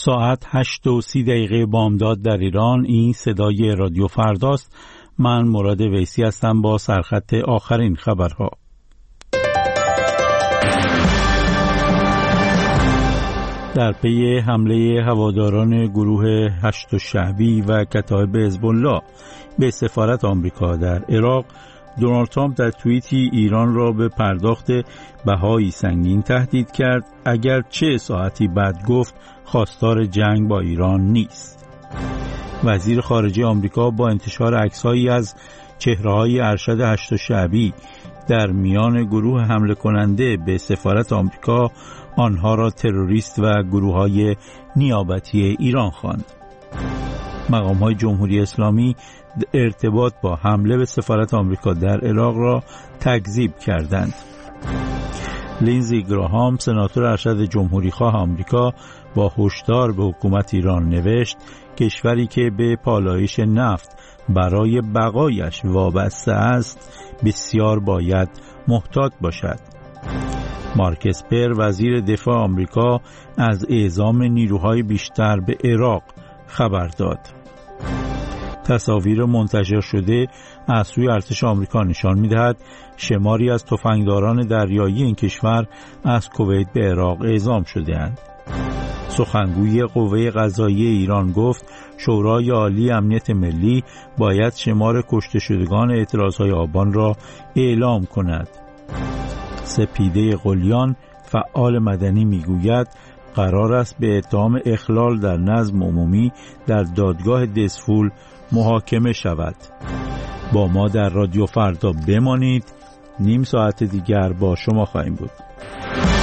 ساعت 8:30 بامداد در ایران. این صدای رادیو فرداست. من مراد ویسی هستم با سرخط آخرین خبرها. در پی حمله هواداران گروه هشت شعبی و کتایب حزب الله به سفارت آمریکا در عراق، دونالد ترامپ در توییتی ایران را به پرداخت بهایی سنگین تهدید کرد، اگر چه ساعتی بعد گفت خواستار جنگ با ایران نیست. وزیر خارجه آمریکا با انتشار عکس‌هایی از چهره‌های ارشد هشت شعبی در میان گروه حمله کننده به سفارت آمریکا، آنها را تروریست و گروه‌های نیابتی ایران خواند. مقام‌های جمهوری اسلامی ارتباط با حمله به سفارت آمریکا در عراق را تکذیب کردند. لینزی گراهام، سناتور ارشد جمهوری‌خواه آمریکا، با هشدار به حکومت ایران نوشت کشوری که به پالایش نفت برای بقایش وابسته است بسیار باید محتاط باشد. مارک اسپر، وزیر دفاع آمریکا، از اعزام نیروهای بیشتر به عراق خبر داد. تصاویر منتشر شده از سوی ارتش آمریکا نشان می‌دهد شماری از تفنگداران دریایی این کشور از کویت به عراق اعزام شده‌اند. سخنگوی قوه قضاییه ایران گفت شورای عالی امنیت ملی باید شمار کشته شدگان اعتراضهای آبان را اعلام کند. سپیده قلیان، فعال مدنی، میگوید قرار است به اتهام اخلال در نظم عمومی در دادگاه دزفول محاکمه شود. با ما در رادیو فردا بمانید. نیم ساعت دیگر با شما خواهیم بود.